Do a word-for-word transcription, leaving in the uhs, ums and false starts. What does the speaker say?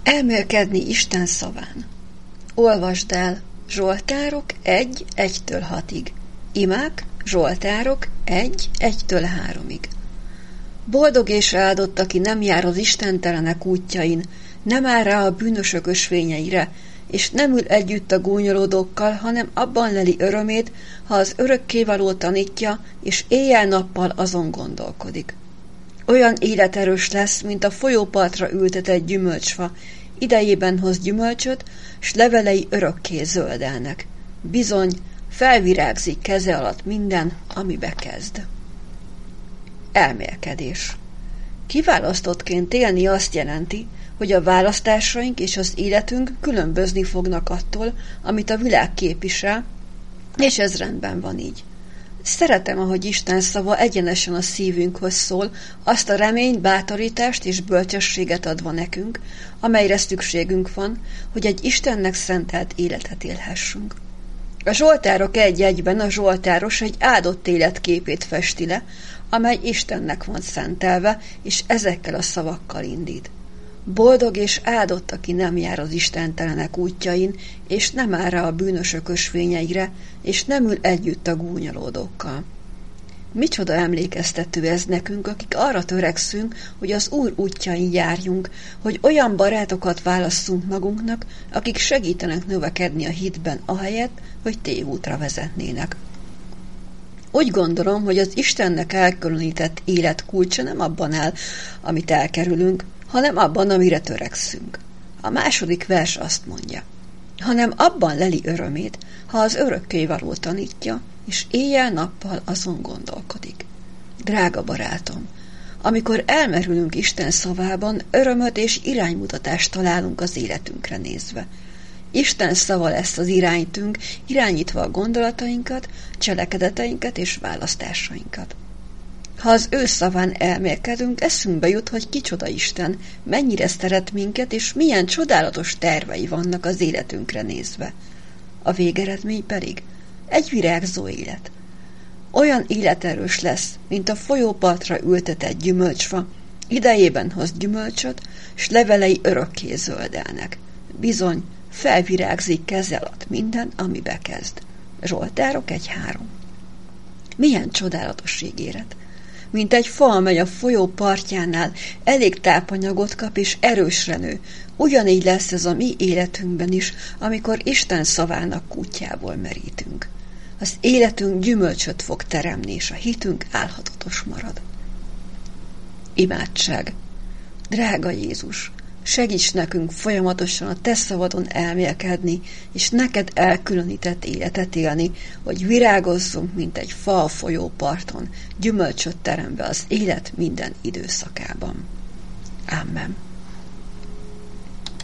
Elmélkedni Isten szaván. Olvasd el Zsoltárok egy egytől hatig. Imák, Zsoltárok egy egytől háromig. Boldog és áldott, aki nem jár az istentelenek útjain, nem áll rá a bűnösök ösvényeire, és nem ül együtt a gúnyolódókkal, hanem abban leli örömét, ha az örökkévaló tanítja, és éjjel-nappal azon gondolkodik. Olyan életerős lesz, mint a folyópartra ültetett gyümölcsfa, idejében hoz gyümölcsöt, s levelei örökké zöldelnek. Bizony, felvirágzik keze alatt minden, amibe kezd. Elmélkedés. Kiválasztottként élni azt jelenti, hogy a választásaink és az életünk különbözni fognak attól, amit a világ képvisel, és ez rendben van így. Szeretem, ahogy Isten szava egyenesen a szívünkhöz szól, azt a reményt, bátorítást és bölcsességet adva nekünk, amelyre szükségünk van, hogy egy Istennek szentelt életet élhessünk. A Zsoltárok egy egyben a zsoltáros egy áldott életképét festi le, amely Istennek van szentelve, és ezekkel a szavakkal indít. Boldog és áldott, aki nem jár az istentelenek útjain, és nem áll rá a bűnösök ösvényeire, és nem ül együtt a gúnyolódókkal. Micsoda emlékeztető ez nekünk, akik arra törekszünk, hogy az Úr útjain járjunk, hogy olyan barátokat válasszunk magunknak, akik segítenek növekedni a hitben, ahelyett, hogy tévútra vezetnének. Úgy gondolom, hogy az Istennek elkülönített élet kulcsa nem abban áll, amit elkerülünk, hanem abban, amire törekszünk. A második vers azt mondja, hanem abban leli örömét, ha az örökkévaló tanítja, és éjjel-nappal azon gondolkodik. Drága barátom, amikor elmerülünk Isten szavában, örömöt és iránymutatást találunk az életünkre nézve. Isten szava lesz az iránytünk, irányítva a gondolatainkat, cselekedeteinket és választásainkat. Ha az ő szaván elmélkedünk, eszünkbe jut, hogy kicsoda Isten, mennyire szeret minket, és milyen csodálatos tervei vannak az életünkre nézve. A végeredmény pedig egy virágzó élet. Olyan életerős lesz, mint a folyópartra ültetett gyümölcsfa, idejében hoz gyümölcsöt, s levelei örökké zöldelnek. Bizony, felvirágzik keze alatt minden, ami bekezd. Zsoltárok egy három. Milyen csodálatos ígéret! Mint egy fa, amely a folyó partjánál elég tápanyagot kap és erősre nő, ugyanígy lesz ez a mi életünkben is, amikor Isten szavának kútjából merítünk. Az életünk gyümölcsöt fog teremni, és a hitünk álhatatos marad. Imádság. Drága Jézus, segíts nekünk folyamatosan a te szavadon elmélkedni, és neked elkülönített életet élni, hogy virágozzunk, mint egy fa a folyóparton, gyümölcsöt teremve az élet minden időszakában. Amen.